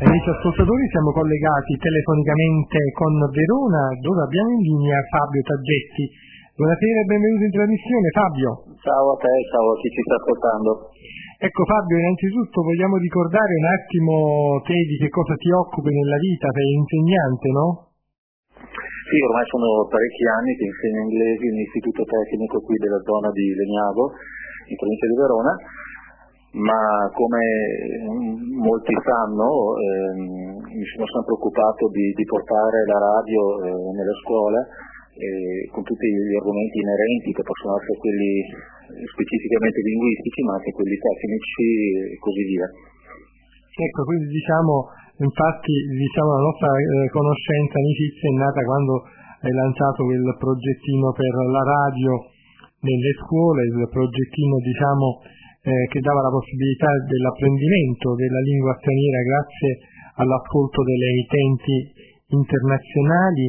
Amici ascoltatori, siamo collegati telefonicamente con Verona, dove abbiamo in linea Fabio Taggetti. Buonasera e benvenuto in trasmissione, Fabio. Ciao a te, ciao a chi ci sta ascoltando. Ecco Fabio, innanzitutto vogliamo ricordare un attimo te di che cosa ti occupi nella vita, sei insegnante, no? Sì, ormai sono parecchi anni che insegno inglese in un istituto tecnico qui della zona di Legnago, in provincia di Verona, ma come molti sanno mi sono sempre occupato di portare la radio nelle scuole con tutti gli argomenti inerenti che possono essere quelli specificamente linguistici ma anche quelli tecnici e così via. Ecco, quindi infatti la nostra conoscenza, amicizia è nata quando hai lanciato quel progettino per la radio nelle scuole, il progettino che dava la possibilità dell'apprendimento della lingua straniera grazie all'ascolto delle emittenti internazionali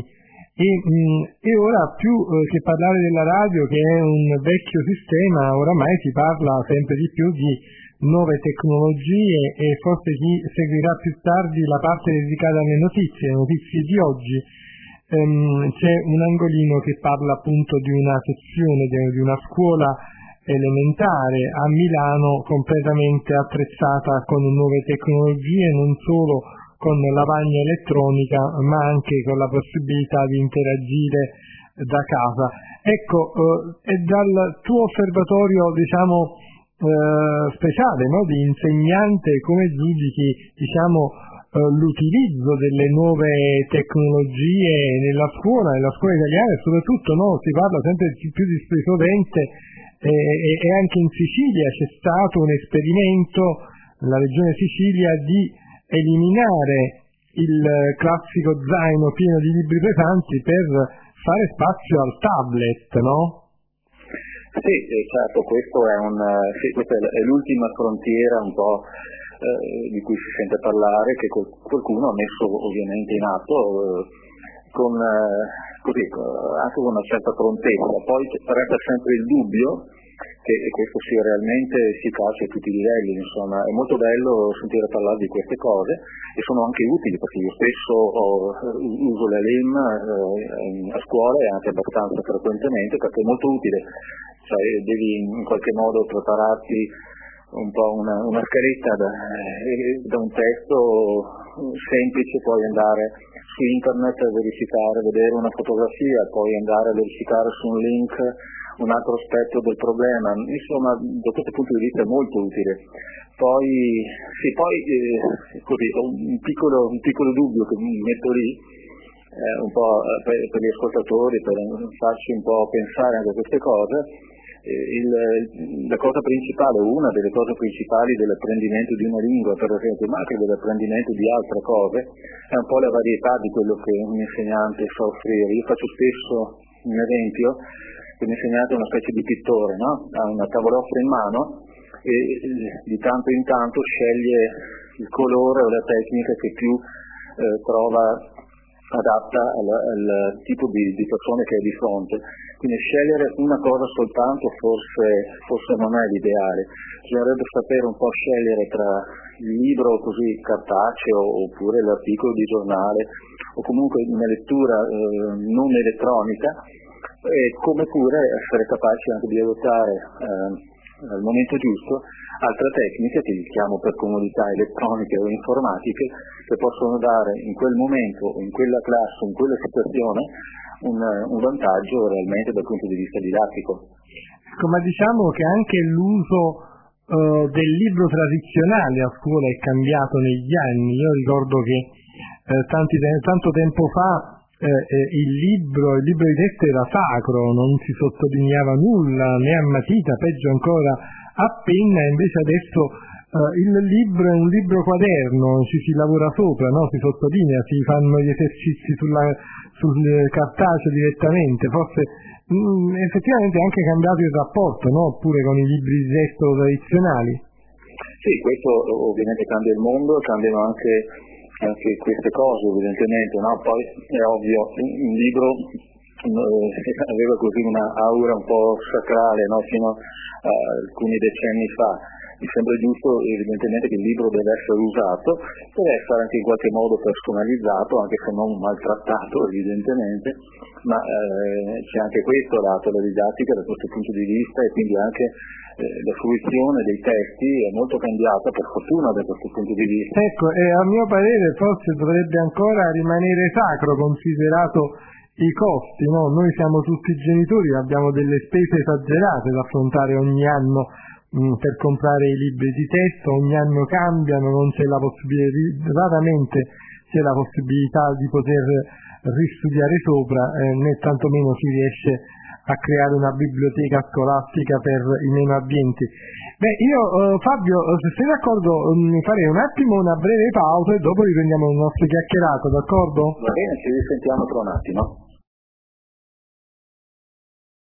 e ora più che parlare della radio, che è un vecchio sistema, oramai si parla sempre di più di nuove tecnologie e forse chi seguirà più tardi la parte dedicata alle notizie di oggi. C'è un angolino che parla appunto di una sezione di una scuola elementare a Milano completamente attrezzata con nuove tecnologie, non solo con lavagna elettronica ma anche con la possibilità di interagire da casa. Ecco, e dal tuo osservatorio speciale, no, di insegnante, come giudichi l'utilizzo delle nuove tecnologie nella scuola italiana e soprattutto si parla sempre più di studente e anche in Sicilia c'è stato un esperimento nella regione Sicilia di eliminare il classico zaino pieno di libri pesanti per fare spazio al tablet, no? Sì, certo, questa è l'ultima frontiera un po' di cui si sente parlare, che qualcuno ha messo ovviamente in atto anche con una certa prontezza. Poi resta sempre il dubbio che questo sia realmente efficace a tutti i livelli, insomma. È molto bello sentire parlare di queste cose e sono anche utili, perché io stesso uso la LIM a scuola e anche abbastanza frequentemente, perché è molto utile, cioè devi in qualche modo prepararti un po' una scaletta da un testo semplice, puoi andare su internet a verificare, vedere una fotografia, poi andare a verificare su un link un altro aspetto del problema, insomma da questo punto di vista è molto utile. Poi ho un piccolo dubbio che mi metto lì, un po' per gli ascoltatori, per farci un po' pensare anche a queste cose. La cosa principale, una delle cose principali dell'apprendimento di una lingua, per esempio, ma anche dell'apprendimento di altre cose, è un po' la varietà di quello che un insegnante sa offrire. Io faccio spesso un esempio, che l'insegnante è una specie di pittore, no? Ha una tavolozza in mano e di tanto in tanto sceglie il colore o la tecnica che più trova adatta al tipo di persone che è di fronte. Quindi scegliere una cosa soltanto forse non è l'ideale. Bisognerebbe sapere un po' scegliere tra il libro così cartaceo oppure l'articolo di giornale o comunque una lettura non elettronica, e come pure essere capaci anche di adottare al momento giusto altre tecniche che chiamo per comodità elettroniche o informatiche, che possono dare in quel momento, in quella classe, in quella situazione un vantaggio realmente dal punto di vista didattico. Ma diciamo che anche l'uso del libro tradizionale a scuola è cambiato negli anni. Io ricordo che tanto tempo fa il libro di testo era sacro, non si sottolineava nulla, né a matita, peggio ancora a penna, invece adesso il libro è un libro quaderno, ci si lavora sopra, no? Si sottolinea, si fanno gli esercizi sul cartaceo direttamente, forse effettivamente è anche cambiato il rapporto, no? Oppure con i libri di testo tradizionali. Sì, questo ovviamente cambia il mondo, cambiano anche queste cose evidentemente, no? Poi è ovvio, un libro aveva così una aura un po' sacrale, no? Fino a alcuni decenni fa. mi sembra giusto evidentemente che il libro deve essere usato, deve essere anche in qualche modo personalizzato, anche se non maltrattato evidentemente, ma c'è anche questo lato della didattica da questo punto di vista, e quindi anche la fruizione dei testi è molto cambiata, per fortuna, da questo punto di vista. Ecco, e a mio parere forse dovrebbe ancora rimanere sacro, considerato i costi, no? Noi siamo tutti genitori, abbiamo delle spese esagerate da affrontare ogni anno per comprare i libri di testo, ogni anno cambiano, non c'è la possibilità, raramente c'è la possibilità di poter ristudiare sopra, né tantomeno si riesce a creare una biblioteca scolastica per i meno abbienti. Beh, io Fabio, se sei d'accordo, farei un attimo una breve pausa e dopo riprendiamo il nostro chiacchierato, d'accordo? Va bene, ci risentiamo tra un attimo.